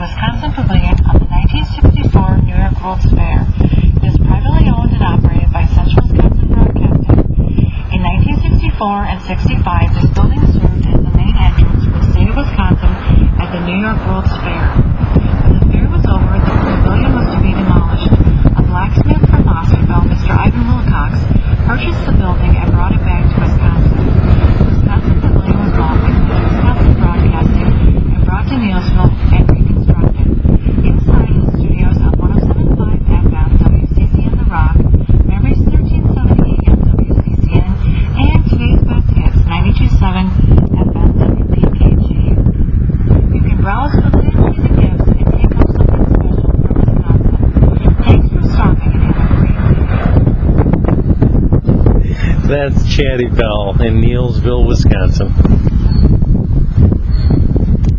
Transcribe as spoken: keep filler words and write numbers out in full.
Wisconsin Pavilion of the nineteen sixty-four New York World's Fair. It is privately owned and operated by Central Wisconsin Broadcasting. In nineteen sixty-four and sixty-five, this building served as the main entrance for the state of Wisconsin at the New York World's Fair. When the fair was over, the pavilion was to be demolished. A blacksmith from Osterville, Mister Ivan Wilcox, purchased the building and brought it back to Wisconsin. The Wisconsin Pavilion was bought by Wisconsin Broadcasting and brought to Neillsville and reconstructed. Inside the studios of one oh seven point five F M W C C N The Rock, Memories thirteen seventy A M W C C N, and today's best hits ninety-two point seven F M W P K G. You can browse for the music gifts and take home something special from Wisconsin. Thanks for stopping and have a great day. That's Chatty Bell in Neillsville, Wisconsin.